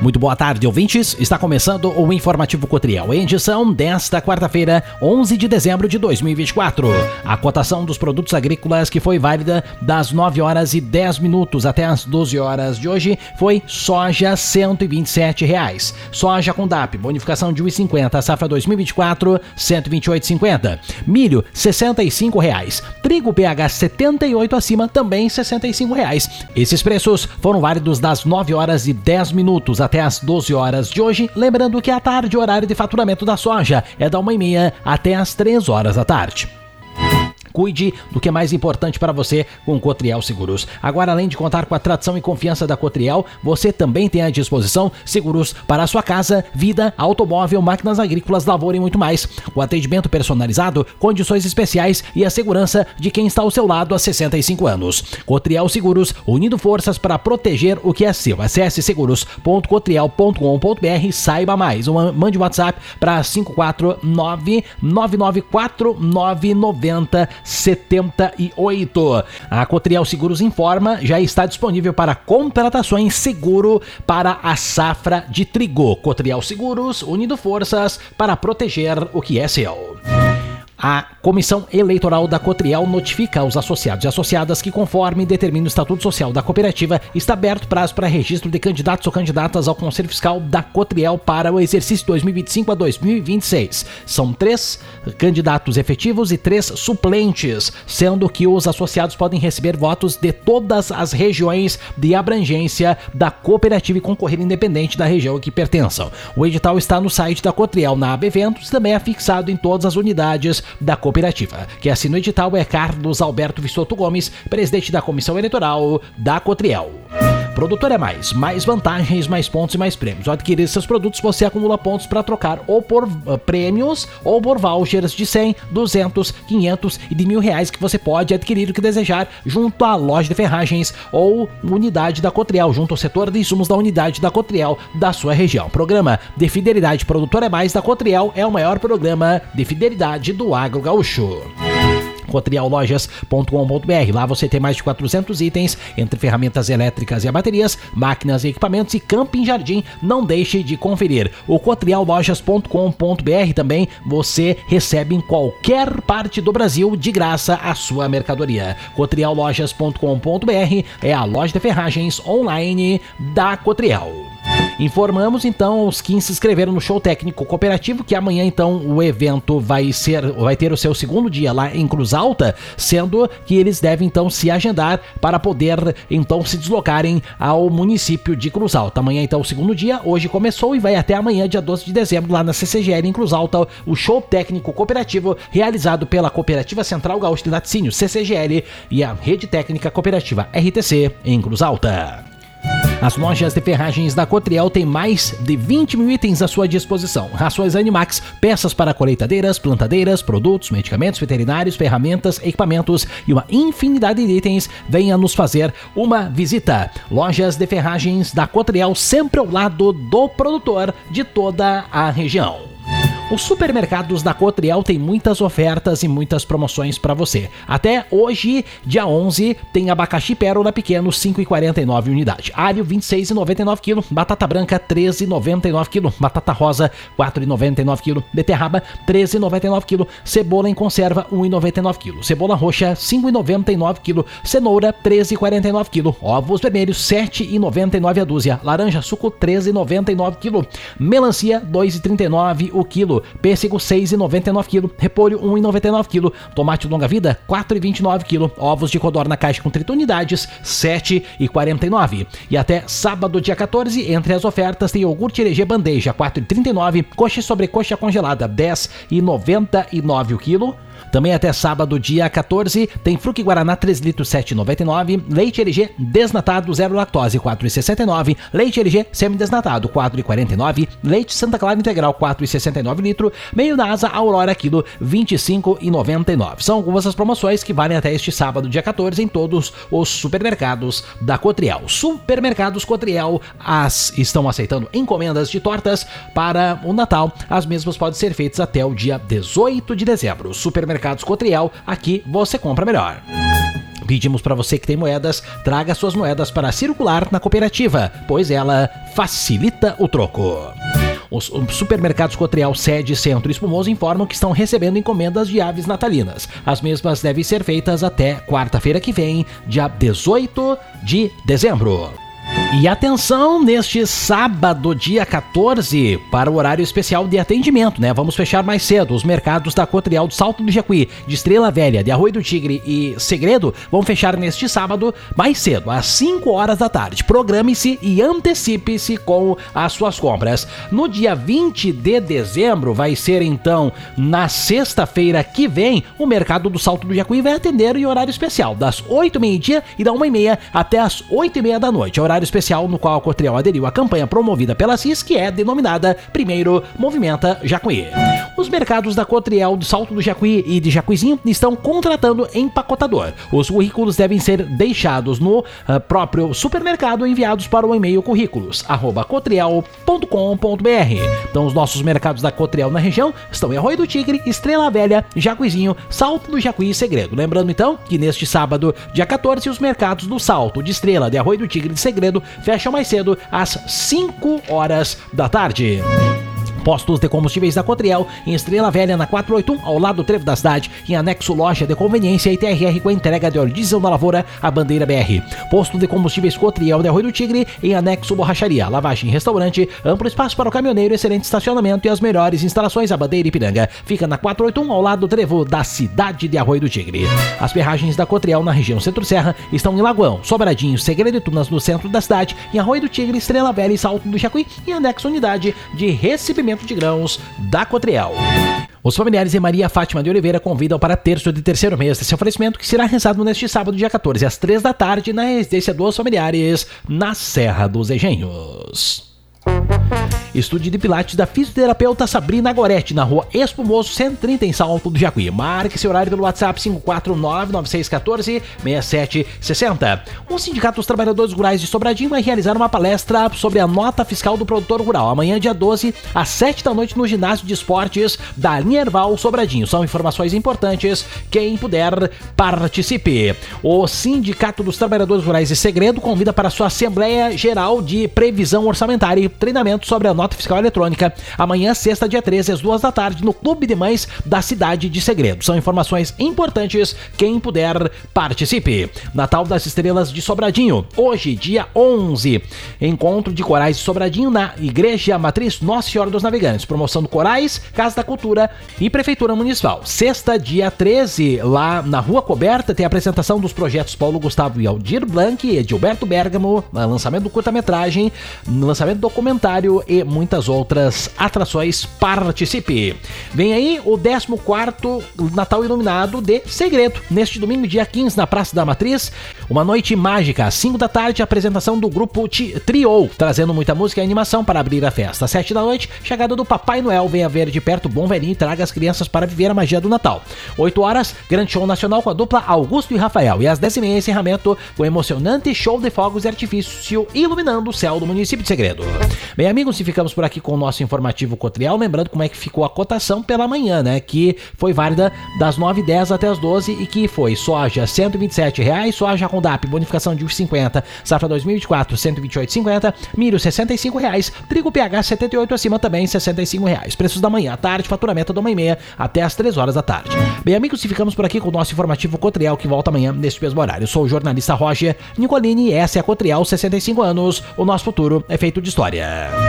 Muito boa tarde, ouvintes. Está começando o Informativo Cotriel, edição desta quarta-feira, 11 de dezembro de 2024. A cotação dos produtos agrícolas que foi válida das 9 horas e 10 minutos até as 12 horas de hoje foi soja R$ 127. Soja com DAP, bonificação de R$ 1,50, safra 2024, R$ 128,50. Milho, R$ 65. Trigo PH 78 acima, também R$ 65. Esses preços foram válidos das 9 horas e 10 minutos até as 12 horas de hoje. Lembrando que à tarde o horário de faturamento da soja é da 1h30 até as 3 horas da tarde. Cuide do que é mais importante para você com o Cotriel Seguros. Agora, além de contar com a tradição e confiança da Cotriel, você também tem à disposição seguros para a sua casa, vida, automóvel, máquinas agrícolas, lavoura e muito mais. Com atendimento personalizado, condições especiais e a segurança de quem está ao seu lado há 65 anos. Cotriel Seguros, unindo forças para proteger o que é seu. Acesse seguros.cotriel.com.br e saiba mais. Mande um WhatsApp para 54994999078. A Cotriel Seguros informa, já está disponível para contratações seguro para a safra de trigo. Cotriel Seguros, unindo forças para proteger o que é seu. A Comissão Eleitoral da Cotriel notifica aos associados e associadas que, conforme determina o Estatuto Social da Cooperativa, está aberto prazo para registro de candidatos ou candidatas ao Conselho Fiscal da Cotriel para o exercício 2025 a 2026. São 3 candidatos efetivos e 3 suplentes, sendo que os associados podem receber votos de todas as regiões de abrangência da cooperativa e concorrer independente da região a que pertençam. O edital está no site da Cotriel, na aba Eventos, e também é fixado em todas as unidades da cooperativa. Quem assina o edital é Carlos Alberto Vissoto Gomes, presidente da Comissão Eleitoral da Cotriel. Produtor é mais vantagens, mais pontos e mais prêmios. Ao adquirir seus produtos, você acumula pontos para trocar ou por prêmios ou por vouchers de 100, 200, 500 e de R$1.000 que você pode adquirir o que desejar junto à loja de ferragens ou unidade da Cotriel, junto ao setor de insumos da unidade da Cotriel da sua região. Programa de fidelidade Produtor é mais da Cotriel é o maior programa de fidelidade do agro gaúcho. cotriellojas.com.br. Lá você tem mais de 400 itens, entre ferramentas elétricas e baterias, máquinas e equipamentos e camping jardim. Não deixe de conferir. O cotriellojas.com.br também você recebe em qualquer parte do Brasil de graça a sua mercadoria. cotriellojas.com.br é a loja de ferragens online da Cotriel. Informamos então aos que se inscreveram no show técnico cooperativo que amanhã então o evento vai ter o seu segundo dia lá em Cruz Alta, sendo que eles devem então se agendar para poder então se deslocarem ao município de Cruz Alta. Amanhã então o segundo dia, hoje começou e vai até amanhã, dia 12 de dezembro, lá na CCGL em Cruz Alta, o show técnico cooperativo realizado pela Cooperativa Central Gaúcha de Laticínios, CCGL, e a Rede Técnica Cooperativa RTC em Cruz Alta. As lojas de ferragens da Cotriel têm mais de 20 mil itens à sua disposição. Rações Animax, peças para colheitadeiras, plantadeiras, produtos, medicamentos veterinários, ferramentas, equipamentos e uma infinidade de itens. Venha nos fazer uma visita. Lojas de ferragens da Cotriel, sempre ao lado do produtor de toda a região. Os supermercados da Cotriel têm muitas ofertas e muitas promoções para você. Até hoje, dia 11, tem abacaxi pérola pequeno, 5,49 unidade. Alho, 26,99 kg. Batata branca, 13,99 kg. Batata rosa, 4,99 kg. Beterraba, 13,99 kg. Cebola em conserva, 1,99 kg. Cebola roxa, 5,99 kg. Cenoura, 13,49 kg. Ovos vermelhos, 7,99 a dúzia. Laranja suco, 13,99 kg. Melancia, 2,39 o quilo. Pêssego 6,99 kg, repolho 1,99 kg, tomate longa-vida 4,29 kg, ovos de codorna caixa com 30 unidades 7,49. E até sábado dia 14, entre as ofertas tem iogurte Hergé bandeja 4,39, coxa e sobrecoxa congelada 10,99 o quilo. Também até sábado, dia 14, tem Fruque Guaraná 3 litros 7,99, leite Hergé desnatado 0 lactose 4,69, leite Hergé semidesnatado 4,49, leite Santa Clara integral 4,69 litro, meio da asa Aurora quilo 25,99. São algumas das promoções que valem até este sábado, dia 14, em todos os supermercados da Cotriel. Supermercados Cotriel estão aceitando encomendas de tortas para o Natal. As mesmas podem ser feitas até o dia 18 de dezembro. Supermercados Cotriel, aqui você compra melhor. Pedimos para você que tem moedas, traga suas moedas para circular na cooperativa, pois ela facilita o troco. Os supermercados Cotreal Sede Centro Espumoso informam que estão recebendo encomendas de aves natalinas. As mesmas devem ser feitas até quarta-feira que vem, dia 18 de dezembro. E atenção, neste sábado, dia 14, para o horário especial de atendimento, né? Vamos fechar mais cedo. Os mercados da Cotreal do Salto do Jacuí, de Estrela Velha, de Arroio do Tigre e Segredo vão fechar neste sábado mais cedo, às 5 horas da tarde. Programe-se e antecipe-se com as suas compras. No dia 20 de dezembro, vai ser então na sexta-feira que vem, o mercado do Salto do Jacuí vai atender em horário especial, das 8h30 e da 1h30 até as 8h30 da noite. Horário especial no qual a Cotreal aderiu à campanha promovida pela CIS, que é denominada Primeiro Movimenta Jacuí. Os mercados da Cotreal do Salto do Jacuí e de Jacuizinho estão contratando empacotador. Os currículos devem ser deixados no próprio supermercado, enviados para o e-mail currículos@cotreal.com.br. Então os nossos mercados da Cotreal na região estão em Arroio do Tigre, Estrela Velha, Jacuizinho, Salto do Jacuí e Segredo. Lembrando então que neste sábado, dia 14, os mercados do Salto, de Estrela, de Arroio do Tigre e de Segredo fecham mais cedo, às 5 horas da tarde. Postos de combustíveis da Cotreal, em Estrela Velha, na 481, ao lado do trevo da cidade, em anexo loja de conveniência e TRR com entrega de óleo diesel na Lavoura, a Bandeira BR. Posto de combustíveis Cotreal de Arroio do Tigre, em anexo borracharia, lavagem, restaurante, amplo espaço para o caminhoneiro, excelente estacionamento e as melhores instalações, a Bandeira Ipiranga. Fica na 481, ao lado do trevo da cidade de Arroio do Tigre. As ferragens da Cotreal na região Centro-Serra estão em Lagoão, Sobradinho, Segredo e Tunas no centro da cidade, em Arroio do Tigre, Estrela Velha e Salto do Jacuí, em anexo unidade de recebimento de grãos da Cotreal. Os familiares de Maria Fátima de Oliveira convidam para terço de terceiro mês desse oferecimento, que será realizado neste sábado, dia 14, às 3 da tarde, na residência dos familiares, na Serra dos Engenhos. Estúdio de Pilates da fisioterapeuta Sabrina Goretti, na rua Espumoso 130, em Salto do Jacuí. Marque seu horário pelo WhatsApp 549-9614-6760. O Sindicato dos Trabalhadores Rurais de Sobradinho vai realizar uma palestra sobre a nota fiscal do produtor rural, amanhã, dia 12, às 7 da noite, no ginásio de esportes da linha Erval Sobradinho. São informações importantes, quem puder participe. O Sindicato dos Trabalhadores Rurais de Segredo convida para sua Assembleia Geral de Previsão Orçamentária e treinamento sobre a nota fiscal eletrônica, amanhã, sexta, dia 13, às 2 da tarde, no Clube de Mães da cidade de Segredo. São informações importantes, quem puder participe. Natal das Estrelas de Sobradinho, hoje, dia 11, encontro de corais de Sobradinho na Igreja Matriz Nossa Senhora dos Navegantes, promoção do Corais, Casa da Cultura e Prefeitura Municipal. Sexta, dia 13, lá na Rua Coberta, tem a apresentação dos projetos Paulo Gustavo e Aldir Blanc e Edilberto Bergamo, lançamento do curta-metragem, lançamento do documentário e muitas outras atrações. Participe! Vem aí o 14º Natal Iluminado de Segredo, neste domingo, dia 15, na Praça da Matriz, uma noite mágica, às 5 da tarde, a apresentação do grupo Trio, trazendo muita música e animação para abrir a festa. Às 7 da noite, chegada do Papai Noel, venha ver de perto o Bom Velhinho e traga as crianças para viver a magia do Natal. 8 horas, grande show nacional com a dupla Augusto e Rafael, e às 10h30, encerramento com emocionante show de fogos de artifício iluminando o céu do município de Segredo. Bem, amigos, e ficamos por aqui com o nosso informativo Cotreal, lembrando como é que ficou a cotação pela manhã, né, que foi válida das 9h10 até as 12 e que foi soja R$ 127,00, soja Rondap, bonificação de 1,50, safra 2024 R$ 128,50, milho R$ 65,00, trigo PH 78 acima também R$ 65,00. Preços da manhã à tarde, faturamento da 1h30 até as 3 horas da tarde. Bem, amigos, e ficamos por aqui com o nosso informativo Cotreal, que volta amanhã neste mesmo horário. Eu sou o jornalista Roger Nicolini e essa é a Cotreal, 65 anos, o nosso futuro é feito de história.